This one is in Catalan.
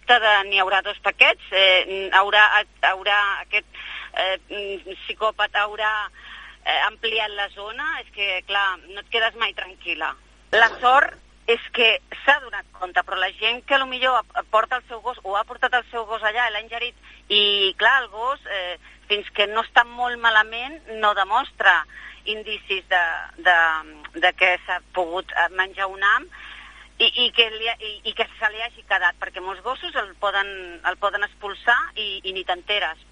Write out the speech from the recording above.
dubte de n'hi haurà 2 paquets, haurà aquest psicòpata haurà ampliat la zona, és que, clar, no et quedes mai tranquil·la. La sort és que s'ha donat compte, però la gent que potser porta el seu gos o ha portat el seu gos allà i l'ha ingerit, i clar, el gos, fins que no està molt malament, no demostra indicis de que s'ha pogut menjar un ham i que se li hagi quedat, perquè molts gossos el poden expulsar i ni t'enteres,